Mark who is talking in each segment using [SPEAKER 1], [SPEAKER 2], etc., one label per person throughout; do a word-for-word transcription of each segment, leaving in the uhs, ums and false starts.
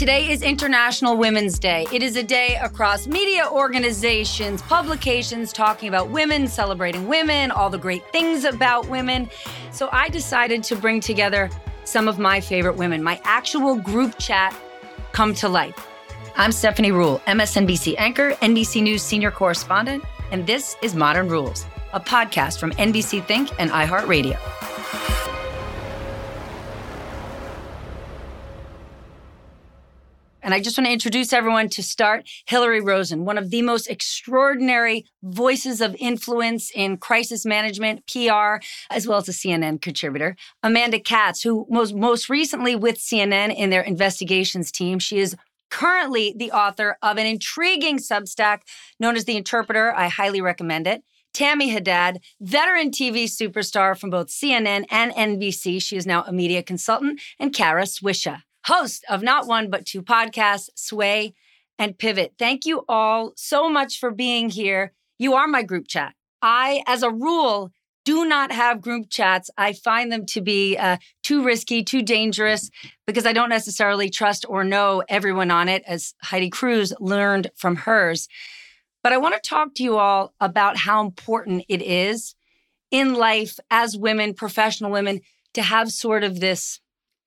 [SPEAKER 1] Today is International Women's Day. It is a day across media organizations, publications talking about women, celebrating women, all the great things about women. So I decided to bring together some of my favorite women, my actual group chat come to life. I'm Stephanie Ruhle, M S N B C anchor, N B C News senior correspondent, and this is Modern Rules, a podcast from N B C Think and iHeartRadio. And I just want to introduce everyone to start Hillary Rosen, one of the most extraordinary voices of influence in crisis management, P R, as well as a C N N contributor. Amanda Katz, who was most recently with C N N in their investigations team. She is currently the author of an intriguing Substack known as The Interpreter. I highly recommend it. Tammy Haddad, veteran T V superstar from both C N N and N B C. She is now a media consultant. And Kara Swisha, host of not one, but two podcasts, Sway and Pivot. Thank you all so much for being here. You are my group chat. I, as a rule, do not have group chats. I find them to be uh, too risky, too dangerous, because I don't necessarily trust or know everyone on it, as Heidi Cruz learned from hers. But I want to talk to you all about how important it is in life as women, professional women, to have sort of this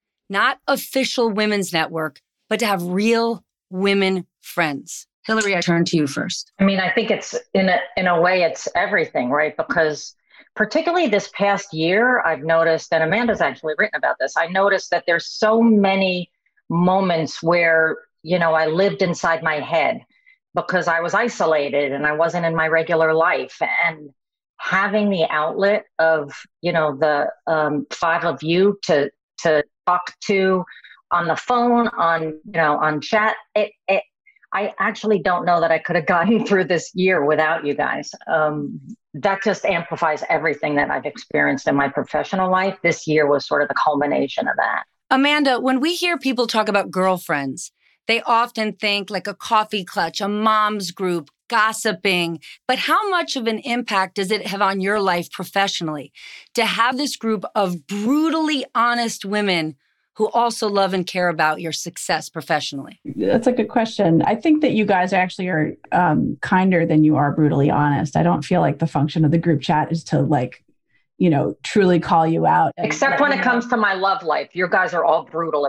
[SPEAKER 1] not official women's network, but to have real women friends. Hillary, I turn to you first.
[SPEAKER 2] I mean, I think it's in a in a way, it's everything, right? Because particularly this past year, I've noticed, and Amanda's actually written about this, I noticed that there's so many moments where, you know, I lived inside my head because I was isolated and I wasn't in my regular life. And having the outlet of, you know, the um, five of you to to talk to on the phone, on, you know, on chat. It, it, I actually don't know that I could have gotten through this year without you guys. Um, that just amplifies everything that I've experienced in my professional life. This year was sort of the culmination of that.
[SPEAKER 1] Amanda, when we hear people talk about girlfriends, they often think like a coffee clutch, a mom's group, gossiping. But how much of an impact does it have on your life professionally to have this group of brutally honest women who also love and care about your success professionally?
[SPEAKER 3] That's a good question. I think that you guys actually are um, kinder than you are brutally honest. I don't feel like the function of the group chat is to like, you know, truly call you out.
[SPEAKER 2] Except when it comes to my love life. You guys are all brutal.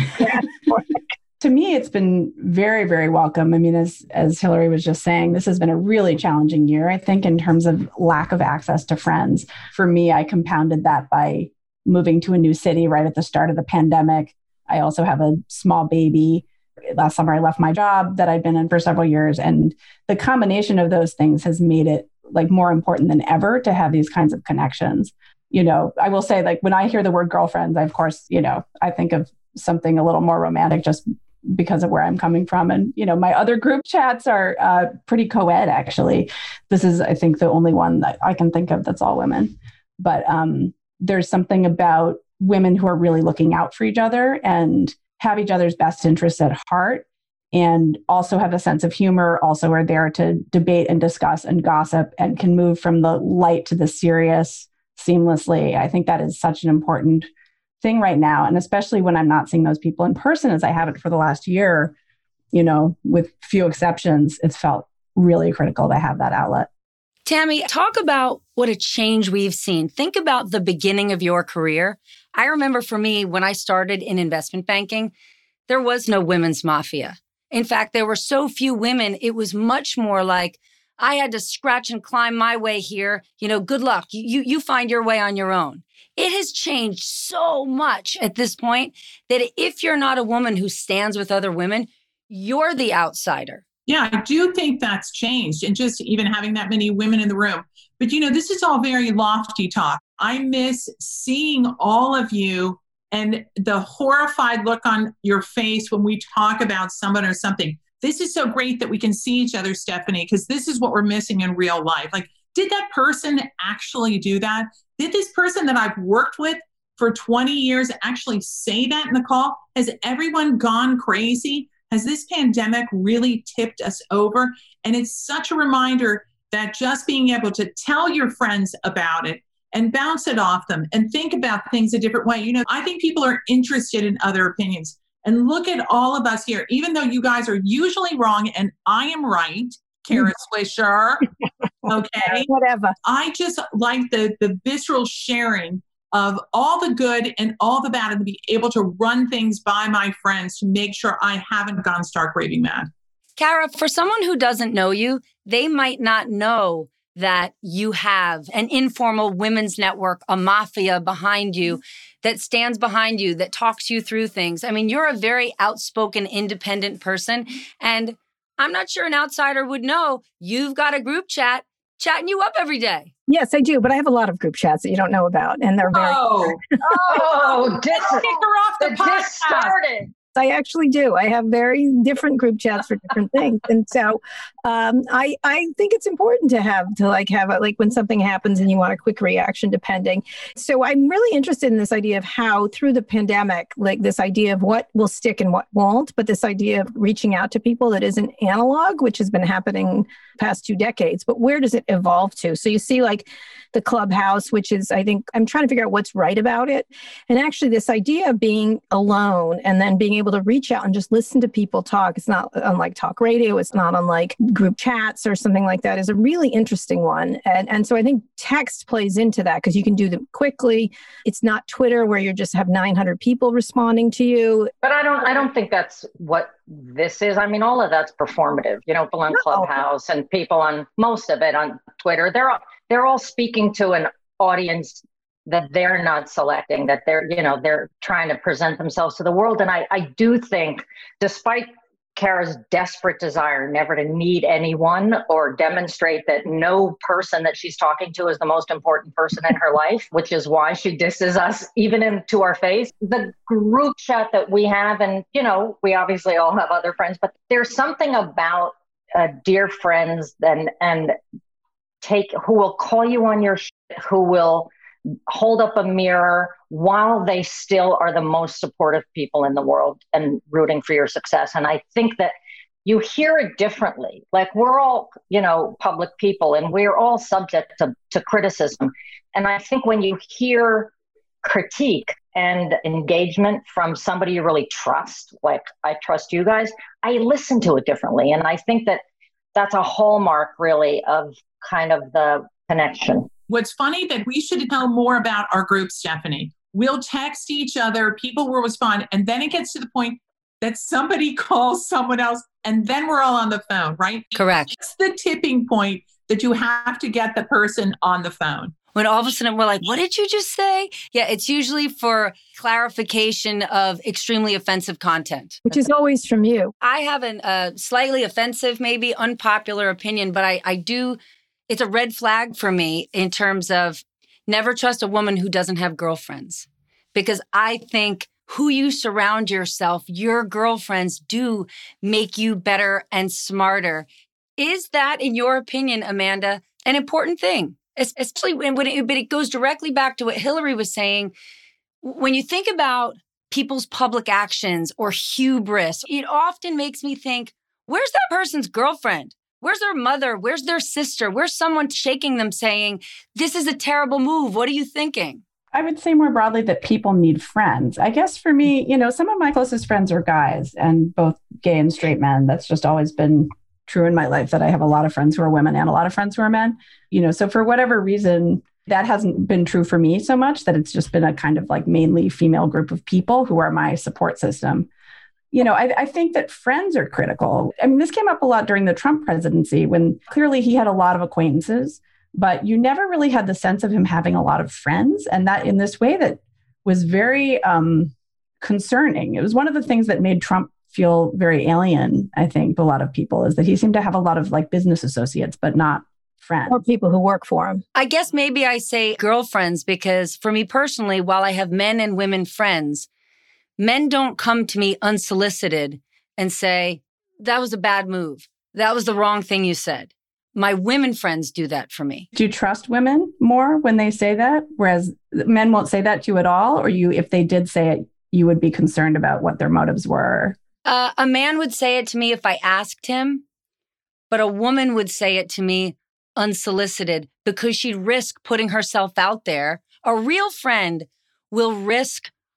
[SPEAKER 3] To me, it's been very, very welcome. I mean, as as Hillary was just saying, this has been a really challenging year, I think, in terms of lack of access to friends. For me, I compounded that by moving to a new city right at the start of the pandemic. I also have a small baby. Last summer, I left my job that I'd been in for several years. And the combination of those things has made it like more important than ever to have these kinds of connections. You know, I will say, like, when I hear the word girlfriends, I, of course, you know, I think of something a little more romantic just because of where I'm coming from. And, you know, my other group chats are uh, pretty co-ed, actually. This is, I think, the only one that I can think of that's all women. But um, there's something about women who are really looking out for each other and have each other's best interests at heart, and also have a sense of humor, also are there to debate and discuss and gossip and can move from the light to the serious seamlessly. I think that is such an important thing right now. And especially when I'm not seeing those people in person as I haven't for the last year, you know, with few exceptions, it's felt really critical to have that outlet.
[SPEAKER 1] Tammy, talk about what a change we've seen. Think about the beginning of your career. I remember for me, when I started in investment banking, there was no women's mafia. In fact, there were so few women, it was much more like, I had to scratch and climb my way here. You know, good luck. You, you find your way on your own. It has changed so much at this point that if you're not a woman who stands with other women, you're the outsider.
[SPEAKER 4] Yeah, I do think that's changed, and just even having that many women in the room. But, you know, this is all very lofty talk. I miss seeing all of you and the horrified look on your face when we talk about someone or something. This is so great that we can see each other, Stephanie, because this is what we're missing in real life. Like, did that person actually do that? Did this person that I've worked with for twenty years actually say that in the call? Has everyone gone crazy? Has this pandemic really tipped us over? And it's such a reminder that just being able to tell your friends about it and bounce it off them and think about things a different way. You know, I think people are interested in other opinions. And look at all of us here, even though you guys are usually wrong and I am right, Kara Swisher. Okay.
[SPEAKER 5] Whatever.
[SPEAKER 4] I just like the, the visceral sharing of all the good and all the bad and to be able to run things by my friends to make sure I haven't gone stark raving mad.
[SPEAKER 1] Kara, for someone who doesn't know you, they might not know that you have an informal women's network, a mafia behind you that stands behind you, that talks you through things. I mean, you're a very outspoken, independent person. And I'm not sure an outsider would know you've got a group chat chatting you up every day.
[SPEAKER 5] Yes, I do. But I have a lot of group chats that you don't know about. And they're very...
[SPEAKER 2] Oh, oh, dis-
[SPEAKER 4] kick her off the
[SPEAKER 2] the
[SPEAKER 4] podcast.
[SPEAKER 2] dis started.
[SPEAKER 5] I actually do. I have very different group chats for different things. And so um, I I think it's important to have, to like have a, like when something happens and you want a quick reaction depending. So I'm really interested in this idea of how through the pandemic, like this idea of what will stick and what won't, but this idea of reaching out to people that isn't analog, which has been happening past two decades, but where does it evolve to? So you see like the Clubhouse, which is, I think, I'm trying to figure out what's right about it. And actually this idea of being alone and then being able to reach out and just listen to people talk, it's not unlike talk radio, it's not unlike group chats or something like that, is a really interesting one. And, and so I think text plays into that because you can do them quickly. It's not Twitter where you just have nine hundred people responding to you.
[SPEAKER 2] But I don't, I don't think that's what this is. I mean, all of that's performative, you know, people on
[SPEAKER 5] No.
[SPEAKER 2] Clubhouse and people on most of it on Twitter. They're all, they're all speaking to an audience that they're not selecting, that they're, you know, they're trying to present themselves to the world. And I, I do think, despite Kara's desperate desire never to need anyone or demonstrate that no person that she's talking to is the most important person in her life, which is why she disses us even into our face. The group chat that we have, and, you know, we obviously all have other friends, but there's something about uh, dear friends and, and take, who will call you on your shit, who will hold up a mirror while they still are the most supportive people in the world and rooting for your success. And I think that you hear it differently. Like, we're all, you know, public people and we're all subject to, to criticism. And I think when you hear critique and engagement from somebody you really trust, like I trust you guys, I listen to it differently. And I think that that's a hallmark really of kind of the connection.
[SPEAKER 4] What's funny that we should know more about our group, Stephanie. We'll text each other, people will respond, and then it gets to the point that somebody calls someone else, and then we're all on the phone, right?
[SPEAKER 1] Correct.
[SPEAKER 4] It's the tipping point that you have to get the person on the phone.
[SPEAKER 1] When all of a sudden we're like, what did you just say? Yeah, it's usually for clarification of extremely offensive content.
[SPEAKER 5] Which is always from you.
[SPEAKER 1] I have a uh, slightly offensive, maybe unpopular opinion, but I, I do, it's a red flag for me in terms of never trust a woman who doesn't have girlfriends. Because I think who you surround yourself, your girlfriends do make you better and smarter. Is that, in your opinion, Amanda, an important thing? Especially when, when it, but it goes directly back to what Hillary was saying. When you think about people's public actions or hubris, it often makes me think, where's that person's girlfriend? Where's their mother? Where's their sister? Where's someone shaking them saying, this is a terrible move? What are you thinking?
[SPEAKER 3] I would say more broadly that people need friends. I guess for me, you know, some of my closest friends are guys, and both gay and straight men. That's just always been true in my life, that I have a lot of friends who are women and a lot of friends who are men. You know, so for whatever reason, that hasn't been true for me so much, that it's just been a kind of like mainly female group of people who are my support system. You know, I, I think that friends are critical. I mean, this came up a lot during the Trump presidency when clearly he had a lot of acquaintances, but you never really had the sense of him having a lot of friends. And that in this way that was very um, concerning. It was one of the things that made Trump feel very alien, I think, to a lot of people, is that he seemed to have a lot of like business associates, but not friends.
[SPEAKER 5] Or people who work for him.
[SPEAKER 1] I guess maybe I say girlfriends because for me personally, while I have men and women friends, men don't come to me unsolicited and say, that was a bad move. That was the wrong thing you said. My women friends do that for me.
[SPEAKER 3] Do you trust women more when they say that? Whereas men won't say that to you at all? Or you, if they did say it, you would be concerned about what their motives were?
[SPEAKER 1] Uh, a man would say it to me if I asked him, but a woman would say it to me unsolicited because she'd risk putting herself out there. A real friend will risk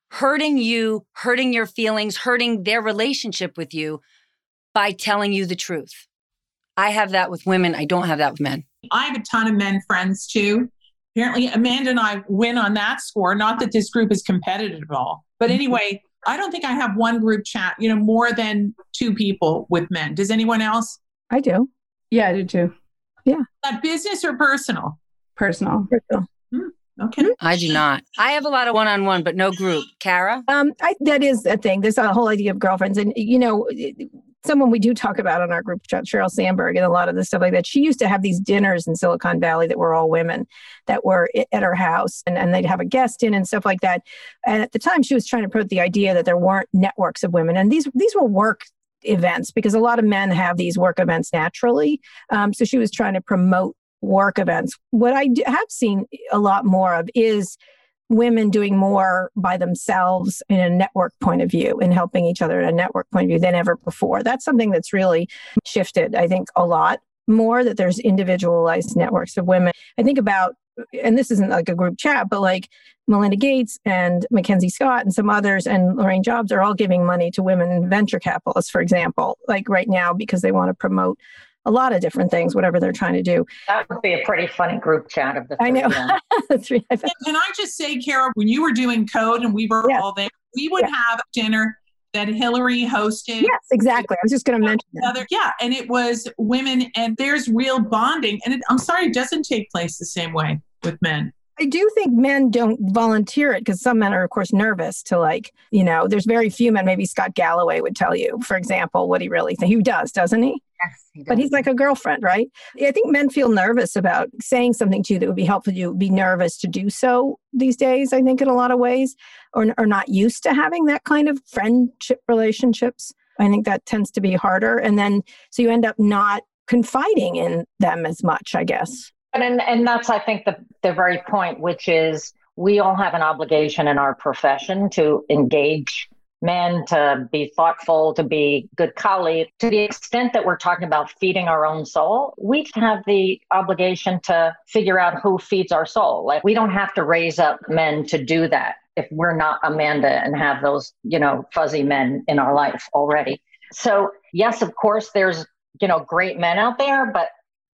[SPEAKER 1] hurting you, hurting your feelings, hurting their relationship with you by telling you the truth. I have that with women. I don't have that with men.
[SPEAKER 4] I have a ton of men friends too. Apparently, Amanda and I win on that score. Not that this group is competitive at all. But anyway, I don't think I have one group chat, you know, more than two people with men. Does anyone else?
[SPEAKER 5] I do.
[SPEAKER 3] Yeah, I do too.
[SPEAKER 5] Yeah.
[SPEAKER 4] That business or personal?
[SPEAKER 3] Personal.
[SPEAKER 5] Personal.
[SPEAKER 4] Hmm. Okay.
[SPEAKER 1] I do not. I have a lot of one-on-one, but no group. Kara?
[SPEAKER 5] Um, I, that is a thing. There's a whole idea of girlfriends. And, you know, someone we do talk about on our group chat, Sheryl Sandberg, and a lot of the stuff like that. She used to have these dinners in Silicon Valley that were all women that were at her house, and, and they'd have a guest in and stuff like that. And at the time, she was trying to promote the idea that there weren't networks of women. And these these were work events because a lot of men have these work events naturally. Um, so she was trying to promote work events. What I do, have seen a lot more of is women doing more by themselves in a network point of view and helping each other in a network point of view than ever before. That's something that's really shifted, I think, a lot more, that there's individualized networks of women. I think about, and this isn't like a group chat, but like Melinda Gates and Mackenzie Scott and some others and Lorraine Jobs are all giving money to women venture capitalists, for example, like right now, because they want to promote a lot of different things, whatever they're trying to do.
[SPEAKER 2] That would be a pretty funny group chat of the three.
[SPEAKER 5] I know. That's right.
[SPEAKER 4] Can I just say, Kara, when you were doing code and we were
[SPEAKER 5] Yeah.
[SPEAKER 4] all there, we would
[SPEAKER 5] Yeah.
[SPEAKER 4] have dinner that Hillary hosted.
[SPEAKER 5] Yes, exactly. I was just going to mention that.
[SPEAKER 4] Other, yeah, and it was women, and there's real bonding. And it, I'm sorry, it doesn't take place the same way with men.
[SPEAKER 5] I do think men don't volunteer it because some men are, of course, nervous to like, you know, there's very few men. Maybe Scott Galloway would tell you, for example, what he really thinks. He does, doesn't he?
[SPEAKER 1] Yes, he does.
[SPEAKER 5] But he's like a girlfriend, right? I think men feel nervous about saying something to you that would be helpful to you, be nervous to do so these days, I think, in a lot of ways, or are not used to having that kind of friendship relationships. I think that tends to be harder. And then, so you end up not confiding in them as much, I guess.
[SPEAKER 2] And, and that's, I think, the, the very point, which is we all have an obligation in our profession to engage men, to be thoughtful, to be good colleagues. To the extent that we're talking about feeding our own soul, we have the obligation to figure out who feeds our soul. Like, we don't have to raise up men to do that if we're not Amanda and have those, you know, fuzzy men in our life already. So yes, of course, there's, you know, great men out there, but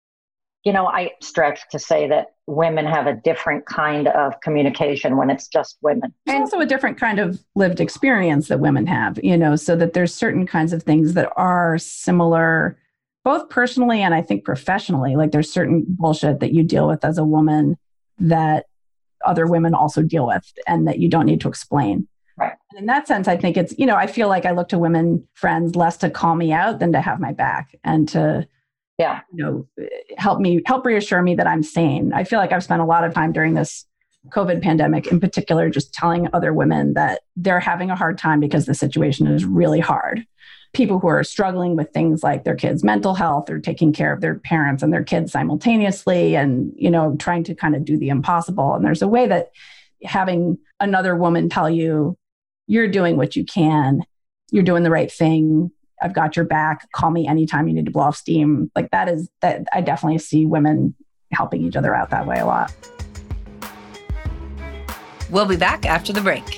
[SPEAKER 2] you know, I stretch to say that women have a different kind of communication when it's just women.
[SPEAKER 3] There's also a different kind of lived experience that women have, you know, so that there's certain kinds of things that are similar, both personally and I think professionally. Like there's certain bullshit that you deal with as a woman that other women also deal with and that you don't need to explain.
[SPEAKER 2] Right.
[SPEAKER 3] And in that sense, I think it's, you know, I feel like I look to women friends less to call me out than to have my back and to,
[SPEAKER 2] yeah,
[SPEAKER 3] you know, help me, help reassure me that I'm sane. I feel like I've spent a lot of time during this COVID pandemic in particular, just telling other women that they're having a hard time because the situation is really hard. People who are struggling with things like their kids' mental health or taking care of their parents and their kids simultaneously and, you know, trying to kind of do the impossible. And there's a way that having another woman tell you, you're doing what you can, you're doing the right thing, I've got your back, call me anytime you need to blow off steam. Like that is, that I definitely see women helping each other out that way a lot.
[SPEAKER 1] We'll be back after the break.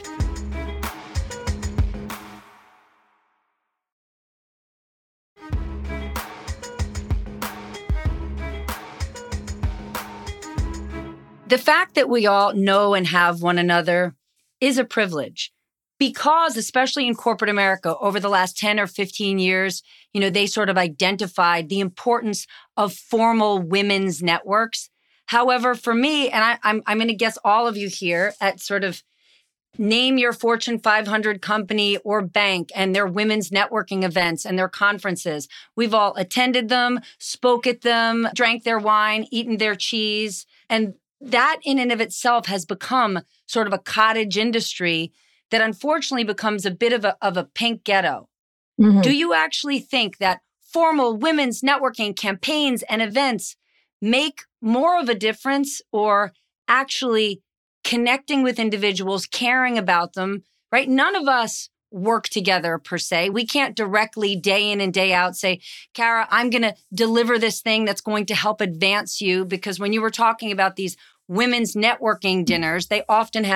[SPEAKER 1] The fact that we all know and have one another is a privilege. Because, especially in corporate America, over the last ten or fifteen years, you know, they sort of identified the importance of formal women's networks. However, for me, and I, I'm, I'm going to guess all of you here at sort of name your Fortune five hundred company or bank and their women's networking events and their conferences. We've all attended them, spoke at them, drank their wine, eaten their cheese. And that in and of itself has become sort of a cottage industry that unfortunately becomes a bit of a, of a pink ghetto. Mm-hmm. Do you actually think that formal women's networking campaigns and events make more of a difference, or actually connecting with individuals, caring about them, right? None of us work together per se. We can't directly day in and day out say, Kara, I'm going to deliver this thing that's going to help advance you. Because when you were talking about these women's networking dinners, they often have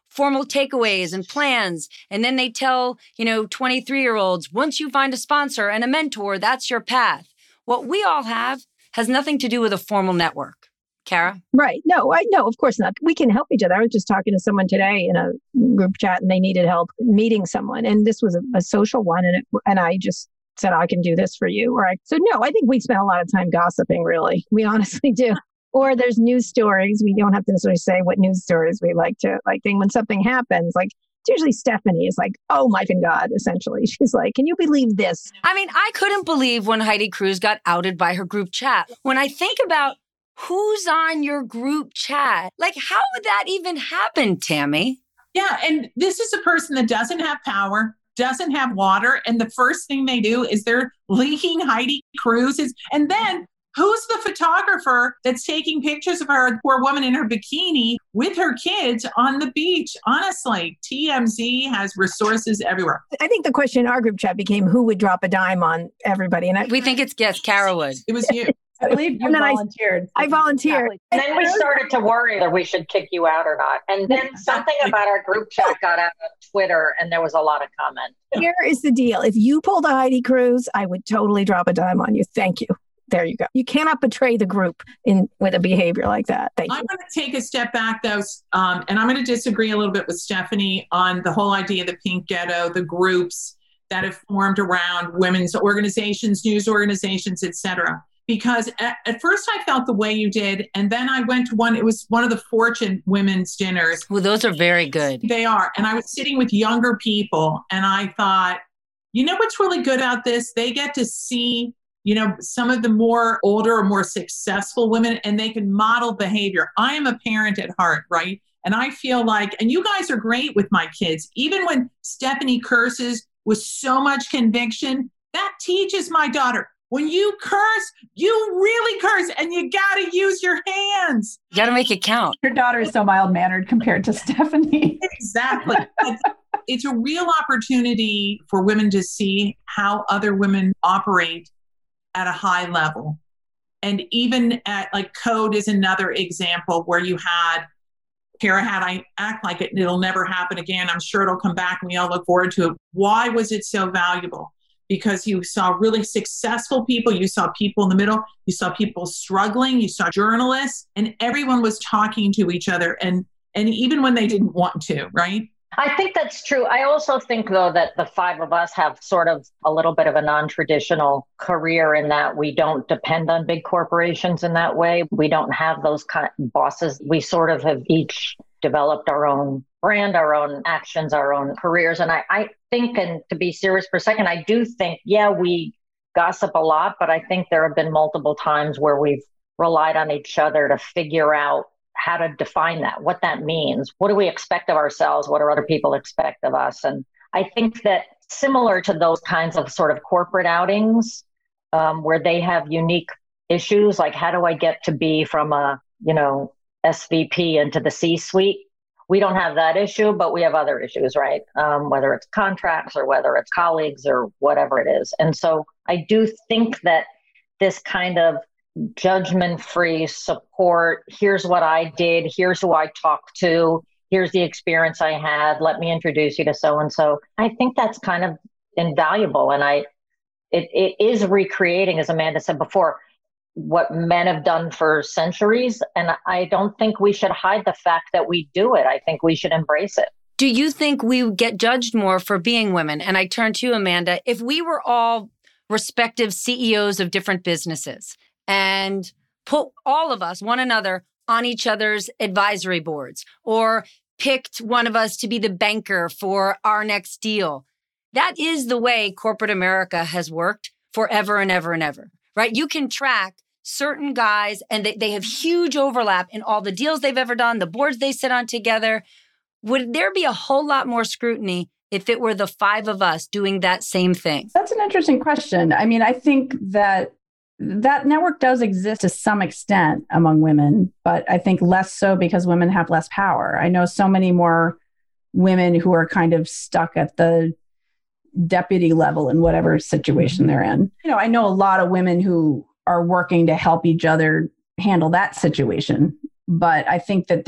[SPEAKER 1] formal takeaways and plans. And then they tell, you know, twenty-three year olds, once you find a sponsor and a mentor, that's your path. What we all have has nothing to do with a formal network. Kara?
[SPEAKER 5] Right. No, I no, of course not. We can help each other. I was just talking to someone today in a group chat and they needed help meeting someone. And this was a, a social one. And it, and I just said, I can do this for you. Or I, so no, I think we spend a lot of time gossiping, really. We honestly do. Or there's news stories. We don't have to necessarily say what news stories we like to like. Think when something happens, like it's usually Stephanie is like, oh my God, essentially. She's like, can you believe this?
[SPEAKER 1] I mean, I couldn't believe when Heidi Cruz got outed by her group chat. When I think about who's on your group chat, like how would that even happen, Tammy?
[SPEAKER 4] Yeah, and this is a person that doesn't have power, doesn't have water, and the first thing they do is they're leaking Heidi Cruz's, and then who's the photographer that's taking pictures of her poor woman in her bikini with her kids on the beach? Honestly, T M Z has resources everywhere.
[SPEAKER 5] I think the question in our group chat became who would drop a dime on everybody. And I,
[SPEAKER 1] we think it's yes, Kara would.
[SPEAKER 4] It was you.
[SPEAKER 3] I believe you volunteered.
[SPEAKER 5] I, I volunteered.
[SPEAKER 2] And then we started to worry that we should kick you out or not. And then something about our group chat got out on Twitter and there was a lot of comment.
[SPEAKER 5] Here is the deal. If you pulled a Heidi Cruz, I would totally drop a dime on you. Thank you. There you go. You cannot betray the group in with a behavior like that. Thank
[SPEAKER 4] I'm
[SPEAKER 5] you.
[SPEAKER 4] going to take a step back, though, um, and I'm going to disagree a little bit with Stephanie on the whole idea of the pink ghetto, the groups that have formed around women's organizations, news organizations, et cetera. Because at, at first I felt the way you did, and then I went to one, it was one of the Fortune women's dinners.
[SPEAKER 1] Well, those are very good.
[SPEAKER 4] They are. And I was sitting with younger people, and I thought, you know what's really good about this? They get to see you know, some of the more older or more successful women, and they can model behavior. I am a parent at heart, right? And I feel like, and you guys are great with my kids, even when Stephanie curses with so much conviction, that teaches my daughter, when you curse, you really curse, and you got to use your hands.
[SPEAKER 1] You got to make it count.
[SPEAKER 3] Your daughter is so mild-mannered compared to Stephanie.
[SPEAKER 4] Exactly. It's a real opportunity for women to see how other women operate at a high level. And even at like code is another example where you had, Kara had, I act like it, it'll never happen again. I'm sure it'll come back and we all look forward to it. Why was it so valuable? Because you saw really successful people, you saw people in the middle, you saw people struggling, you saw journalists, and everyone was talking to each other. And, and even when they didn't want to, right?
[SPEAKER 2] I think that's true. I also think, though, that the five of us have sort of a little bit of a non-traditional career in that we don't depend on big corporations in that way. We don't have those kind of bosses. We sort of have each developed our own brand, our own actions, our own careers. And I, I think, and to be serious for a second, I do think, yeah, we gossip a lot, but I think there have been multiple times where we've relied on each other to figure out how to define that, what that means. What do we expect of ourselves? What do other people expect of us? And I think that similar to those kinds of sort of corporate outings um, where they have unique issues, like how do I get to be from a, you know, S V P into the C-suite? We don't have that issue, but we have other issues, right? Um, whether it's contracts or whether it's colleagues or whatever it is. And so I do think that this kind of judgment-free support, here's what I did, here's who I talked to, here's the experience I had, let me introduce you to so-and-so. I think that's kind of invaluable. And I, it, it is recreating, as Amanda said before, what men have done for centuries. And I don't think we should hide the fact that we do it. I think we should embrace it.
[SPEAKER 1] Do you think we get judged more for being women? And I turn to you, Amanda. If we were all respective C E Os of different businesses and put all of us, one another, on each other's advisory boards, or picked one of us to be the banker for our next deal. That is the way corporate America has worked forever and ever and ever, right? You can track certain guys and they, they have huge overlap in all the deals they've ever done, the boards they sit on together. Would there be a whole lot more scrutiny if it were the five of us doing that same thing?
[SPEAKER 3] That's an interesting question. I mean, I think that that network does exist to some extent among women, but I think less so because women have less power. I know so many more women who are kind of stuck at the deputy level in whatever situation they're in. You know, I know a lot of women who are working to help each other handle that situation, but I think that there,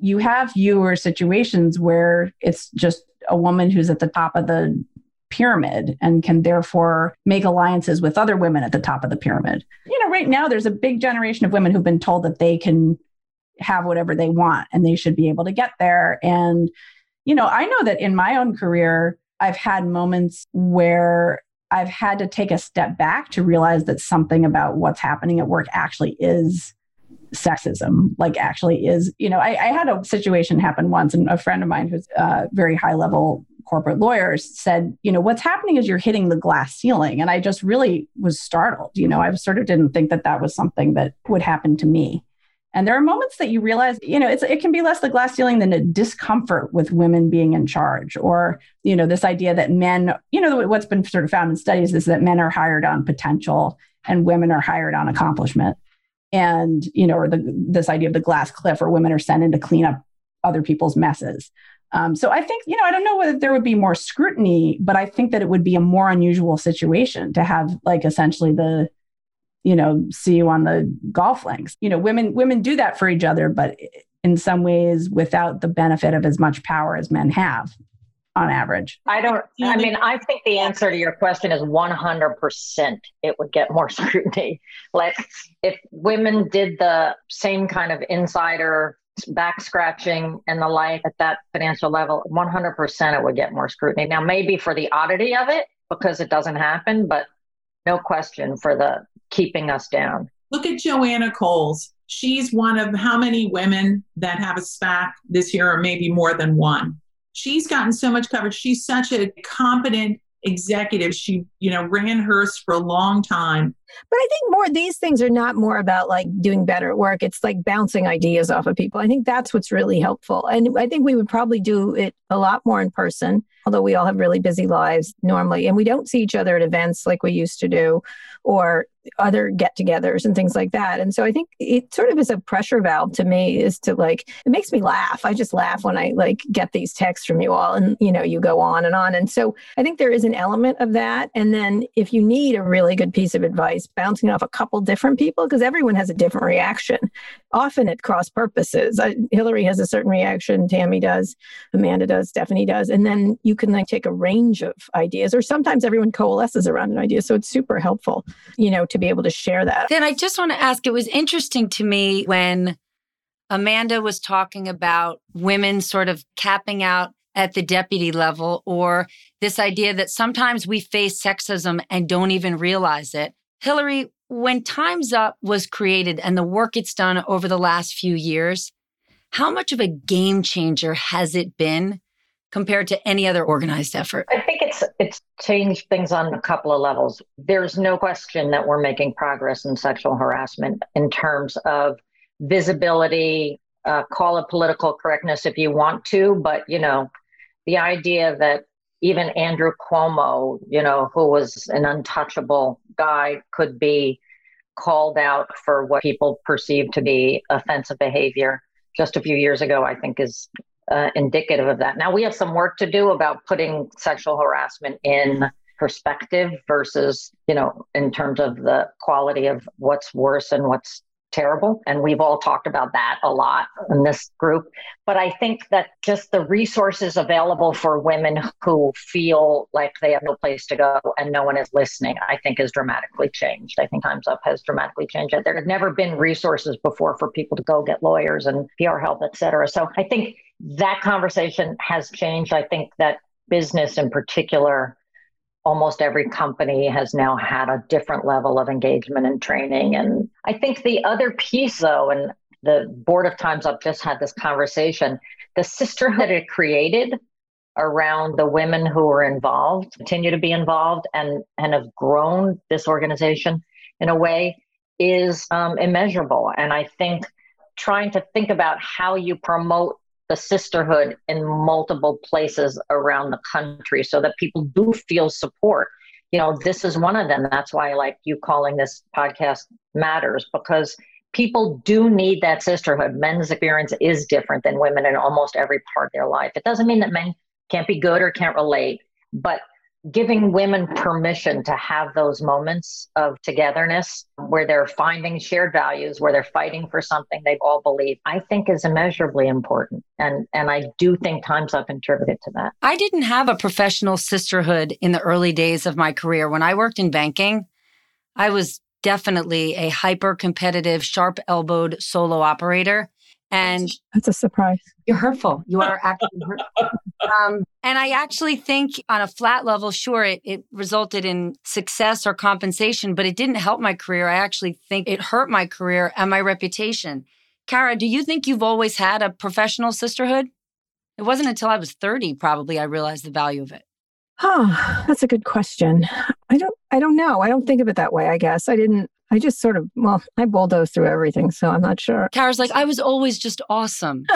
[SPEAKER 3] you have fewer situations where it's just a woman who's at the top of the pyramid and can therefore make alliances with other women at the top of the pyramid. You know, right now there's a big generation of women who've been told that they can have whatever they want and they should be able to get there. And, you know, I know that in my own career, I've had moments where I've had to take a step back to realize that something about what's happening at work actually is sexism, like actually is, you know, I, I had a situation happen once, and a friend of mine who's a very high level corporate lawyer said, you know, what's happening is you're hitting the glass ceiling. And I just really was startled. You know, I sort of didn't think that that was something that would happen to me. And there are moments that you realize, you know, it's, it can be less the glass ceiling than a discomfort with women being in charge, or, you know, this idea that men, you know, what's been sort of found in studies is that men are hired on potential and women are hired on accomplishment. And, you know, or the, this idea of the glass cliff, where women are sent in to clean up other people's messes. Um, so I think, you know, I don't know whether there would be more scrutiny, but I think that it would be a more unusual situation to have, like, essentially the, you know, see you on the golf links. You know, women women do that for each other, but in some ways without the benefit of as much power as men have on average.
[SPEAKER 2] I don't, I mean, I think the answer to your question is one hundred percent it would get more scrutiny. Like, if women did the same kind of insider back scratching and the like at that financial level, one hundred percent it would get more scrutiny. Now, maybe for the oddity of it, because it doesn't happen, but no question for the keeping us down.
[SPEAKER 4] Look at Joanna Coles. She's one of how many women that have a SPAC this year, or maybe more than one. She's gotten so much coverage. She's such a competent executive. She, you know, ran Hearst for a long time.
[SPEAKER 5] But I think more, these things are not more about like doing better at work. It's like bouncing ideas off of people. I think that's what's really helpful. And I think we would probably do it a lot more in person, although we all have really busy lives normally. And we don't see each other at events like we used to do, or other get-togethers and things like that. And so I think it sort of is a pressure valve to me, is to like, it makes me laugh. I just laugh when I like get these texts from you all, and, you know, you go on and on. And so I think there is an element of that. And then if you need a really good piece of advice, bouncing off a couple different people, because everyone has a different reaction, often at cross purposes. I, Hillary has a certain reaction, Tammy does, Amanda does, Stephanie does. And then you can like take a range of ideas, or sometimes everyone coalesces around an idea. So it's super helpful, you know, to be able to share that.
[SPEAKER 1] Then I just want to ask, it was interesting to me when Amanda was talking about women sort of capping out at the deputy level, or this idea that sometimes we face sexism and don't even realize it. Hillary, when Time's Up was created and the work it's done over the last few years, how much of a game changer has it been compared to any other organized effort?
[SPEAKER 2] I think it's it's changed things on a couple of levels. There's no question that we're making progress in sexual harassment in terms of visibility, uh, call it political correctness if you want to, but, you know, the idea that even Andrew Cuomo, you know, who was an untouchable guy, could be called out for what people perceive to be offensive behavior just a few years ago, I think is uh, indicative of that. Now, we have some work to do about putting sexual harassment in perspective versus, you know, in terms of the quality of what's worse and what's terrible. And we've all talked about that a lot in this group. But I think that just the resources available for women who feel like they have no place to go and no one is listening, I think has dramatically changed. I think Time's Up has dramatically changed. There have never been resources before for people to go get lawyers and P R help, et cetera. So I think that conversation has changed. I think that business in particular, almost every company has now had a different level of engagement and training. And I think the other piece, though, and the board of Time's Up just had this conversation, the sisterhood it created around the women who were involved, continue to be involved, and, and have grown this organization in a way is um, immeasurable. And I think trying to think about how you promote the sisterhood in multiple places around the country so that people do feel support. You know, this is one of them. That's why I like you calling this podcast matters, because people do need that sisterhood. Men's experience is different than women in almost every part of their life. It doesn't mean that men can't be good or can't relate, but giving women permission to have those moments of togetherness where they're finding shared values, where they're fighting for something they all believe, I think is immeasurably important. And, and I do think Time's Up contributed to that.
[SPEAKER 1] I didn't have a professional sisterhood in the early days of my career. When I worked in banking, I was definitely a hyper-competitive, sharp-elbowed solo operator. And
[SPEAKER 5] that's a surprise.
[SPEAKER 1] You're hurtful. You are actually hurtful. Um, and I actually think on a flat level, sure, it, it resulted in success or compensation, but it didn't help my career. I actually think it hurt my career and my reputation. Kara, do you think you've always had a professional sisterhood? It wasn't until I was thirty, probably, I realized the value of it.
[SPEAKER 5] Oh, that's a good question. I don't, I don't know. I don't think of it that way, I guess. I didn't, I just sort of, well, I bulldoze through everything, so I'm not sure.
[SPEAKER 1] Kara's like, I was always just awesome.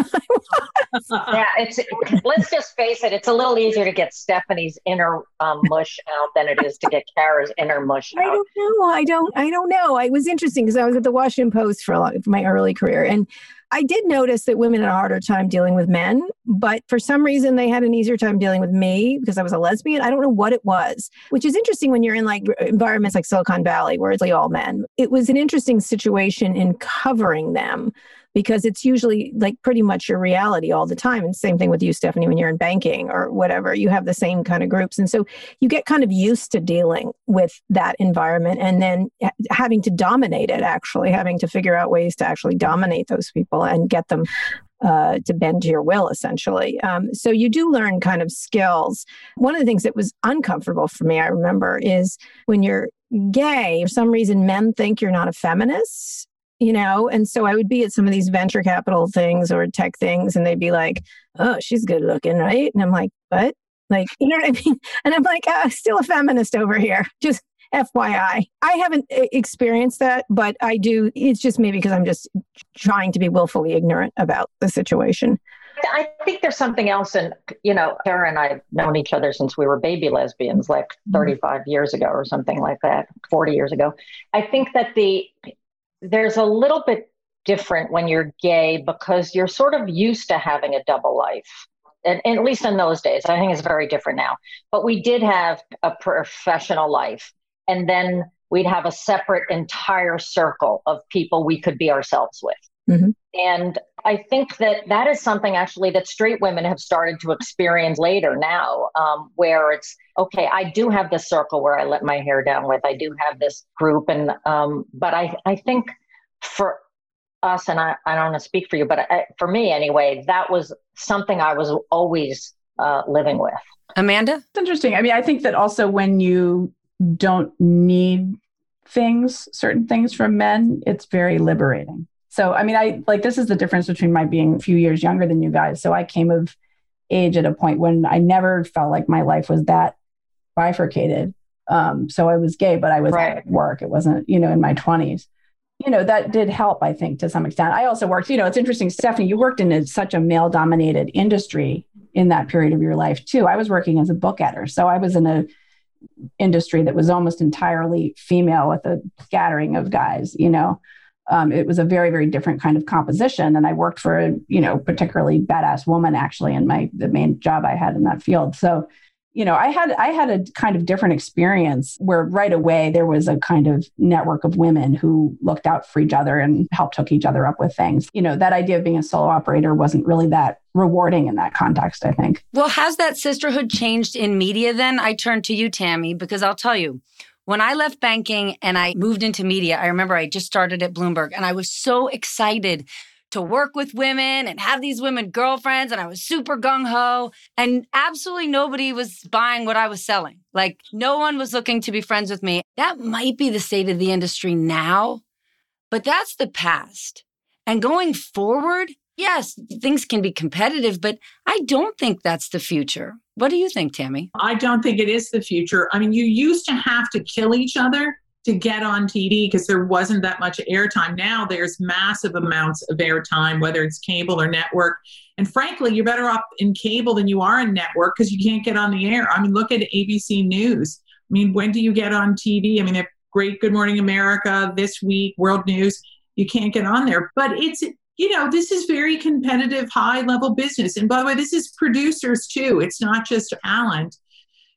[SPEAKER 2] Yeah, it's, let's just face it, it's a little easier to get Stephanie's inner um, mush out than it is to get Kara's inner mush out.
[SPEAKER 5] I don't know. I don't, I don't know. It was interesting because I was at the Washington Post for a lot of my early career. And I did notice that women had a harder time dealing with men, but for some reason they had an easier time dealing with me because I was a lesbian. I don't know what it was, which is interesting when you're in like environments like Silicon Valley, where it's like all men. It was an interesting situation in covering them because it's usually like pretty much your reality all the time. And same thing with you, Stephanie, when you're in banking or whatever, you have the same kind of groups. And so you get kind of used to dealing with that environment and then having to dominate it, actually having to figure out ways to actually dominate those people and get them uh, to bend to your will, essentially. Um, so you do learn kind of skills. One of the things that was uncomfortable for me, I remember, is when you're gay, for some reason, men think you're not a feminist. You know, and so I would be at some of these venture capital things or tech things, and they'd be like, oh, she's good looking, right? And I'm like, what? Like, you know what I mean? And I'm like, uh, still a feminist over here. Just F Y I. I haven't experienced that, but I do. It's just maybe because I'm just trying to be willfully ignorant about the situation.
[SPEAKER 2] I think there's something else. And, you know, Kara and I have known each other since we were baby lesbians, like thirty-five years ago or something like that, forty years ago. I think that the there's a little bit different when you're gay because you're sort of used to having a double life. And, and at least in those days, I think it's very different now. But we did have a professional life. And then we'd have a separate entire circle of people we could be ourselves with. Mm-hmm. And I think that that is something actually that straight women have started to experience later now, um, where it's, okay, I do have this circle where I let my hair down with, I do have this group. And, um, but I, I think for us, and I, I don't want to speak for you, but I, for me anyway, that was something I was always uh, living with.
[SPEAKER 1] Amanda?
[SPEAKER 3] It's interesting. I mean, I think that also when you don't need things, certain things from men, it's very liberating. So, I mean, I like, this is the difference between my being a few years younger than you guys. So I came of age at a point when I never felt like my life was that bifurcated. Um, so I was gay, but I was
[SPEAKER 2] right.
[SPEAKER 3] at work. It wasn't, you know, in my twenties. You know, that did help, I think, to some extent. I also worked, you know, it's interesting, Stephanie, you worked in a, such a male-dominated industry in that period of your life, too. I was working as a book editor. So I was in a industry that was almost entirely female with a scattering of guys, you know. Um, it was a very, very different kind of composition. And I worked for a, you know, particularly badass woman, actually, in my, the main job I had in that field. So, you know, I had, I had a kind of different experience where right away there was a kind of network of women who looked out for each other and helped hook each other up with things. You know, that idea of being a solo operator wasn't really that rewarding in that context, I think.
[SPEAKER 1] Well, has that sisterhood changed in media then? I turn to you, Tammy, because I'll tell you, when I left banking and I moved into media, I remember I just started at Bloomberg and I was so excited to work with women and have these women girlfriends, and I was super gung-ho, and absolutely nobody was buying what I was selling. Like, no one was looking to be friends with me. That might be the state of the industry now, but that's the past. And going forward, yes, things can be competitive, but I don't think that's the future. What do you think, Tammy?
[SPEAKER 4] I don't think it is the future. I mean, you used to have to kill each other to get on T V because there wasn't that much airtime. Now there's massive amounts of airtime, whether it's cable or network. And frankly, you're better off in cable than you are in network because you can't get on the air. I mean, look at A B C News. I mean, when do you get on T V? I mean, they have great Good Morning America, This Week, World News. You can't get on there. But it's, you know, this is very competitive, high-level business. And by the way, this is producers too. It's not just talent.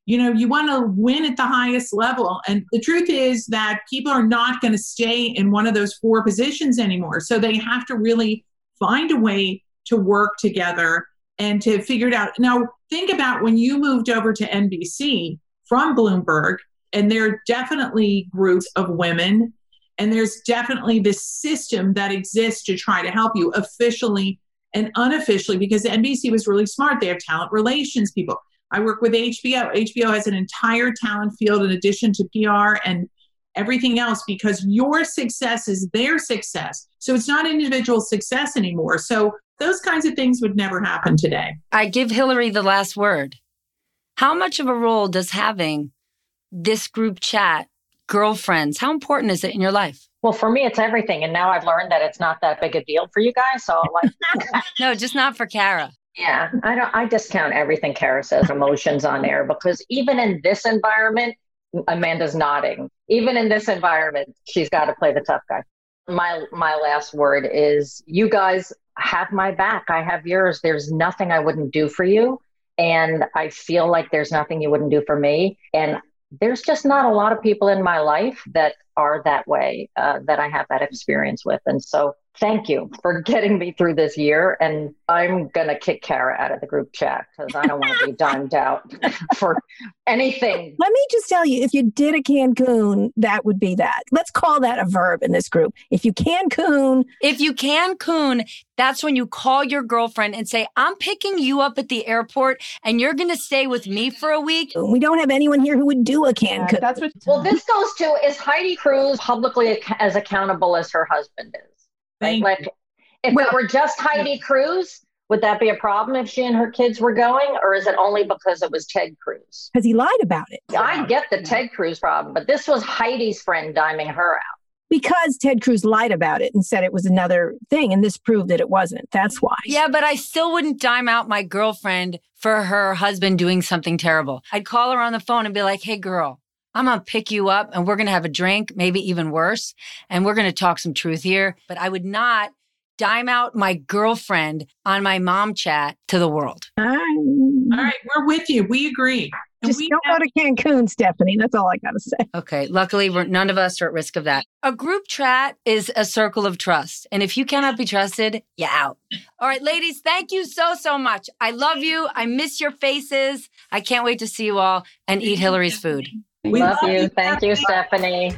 [SPEAKER 4] You know, you want to win at the highest level. And the truth is that people are not going to stay in one of those four positions anymore. So they have to really find a way to work together and to figure it out. Now, think about when you moved over to N B C from Bloomberg, and there are definitely groups of women, and there's definitely this system that exists to try to help you officially and unofficially, because N B C was really smart. They have talent relations people. I work with H B O. H B O has an entire talent field in addition to P R and everything else, because your success is their success. So it's not individual success anymore. So those kinds of things would never happen today.
[SPEAKER 1] I give Hillary the last word. How much of a role does having this group chat, girlfriends, how important is it in your life?
[SPEAKER 2] Well, for me, it's everything. And now I've learned that it's not that big a deal for you guys. So like,
[SPEAKER 1] no, just not for Kara.
[SPEAKER 2] Yeah, I don't. I discount everything Kara says, emotions on air, because even in this environment, Amanda's nodding. Even in this environment, she's got to play the tough guy. My my last word is, you guys have my back. I have yours. There's nothing I wouldn't do for you, and I feel like there's nothing you wouldn't do for me. And there's just not a lot of people in my life that are that way, uh, that I have that experience with. And so thank you for getting me through this year. And I'm going to kick Kara out of the group chat because I don't want to be dimed out for anything.
[SPEAKER 5] Let me just tell you, if you did a Cancun, that would be that. Let's call that a verb in this group. If you Cancun.
[SPEAKER 1] If you Cancun, that's when you call your girlfriend and say, I'm picking you up at the airport and you're going to stay with me for a week.
[SPEAKER 5] We don't have anyone here who would do a Cancun.
[SPEAKER 3] Yeah, that's what.
[SPEAKER 2] Well, this goes to, is Heidi Cruz publicly ac- as accountable as her husband is? Right? Like, if well, it were just Heidi Cruz, would that be a problem if she and her kids were going? Or is it only because it was Ted Cruz?
[SPEAKER 5] Because he lied about it.
[SPEAKER 2] I get the Ted Cruz problem, but this was Heidi's friend diming her out.
[SPEAKER 5] Because Ted Cruz lied about it and said it was another thing, and this proved that it wasn't. That's why.
[SPEAKER 1] Yeah, but I still wouldn't dime out my girlfriend for her husband doing something terrible. I'd call her on the phone and be like, hey, girl, I'm going to pick you up and we're going to have a drink, maybe even worse, and we're going to talk some truth here. But I would not dime out my girlfriend on my mom chat to the world.
[SPEAKER 5] All right,
[SPEAKER 4] all right we're with you. We agree.
[SPEAKER 5] Just
[SPEAKER 4] we
[SPEAKER 5] don't
[SPEAKER 4] have-
[SPEAKER 5] go to Cancun, Stephanie. That's all I got to say.
[SPEAKER 1] Okay. Luckily, we're, none of us are at risk of that. A group chat is a circle of trust. And if you cannot be trusted, you're out. All right, ladies, thank you so, so much. I love you. I miss your faces. I can't wait to see you all and eat Hillary's food.
[SPEAKER 2] We love, love you. Thank you, Stephanie.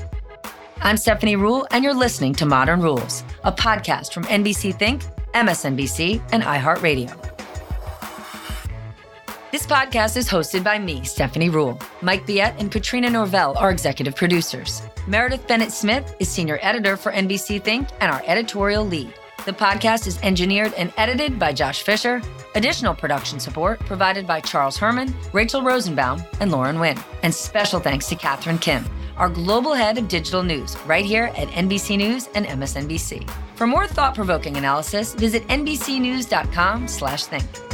[SPEAKER 1] I'm Stephanie Ruhle, and you're listening to Modern Rules, a podcast from N B C Think, M S N B C, and iHeartRadio. This podcast is hosted by me, Stephanie Ruhle. Mike Biette and Katrina Norvell are executive producers. Meredith Bennett-Smith is senior editor for N B C Think and our editorial lead. The podcast is engineered and edited by Josh Fisher. Additional production support provided by Charles Herman, Rachel Rosenbaum, and Lauren Wynn. And special thanks to Catherine Kim, our global head of digital news, right here at N B C News and M S N B C. For more thought-provoking analysis, visit N B C news dot com slash think.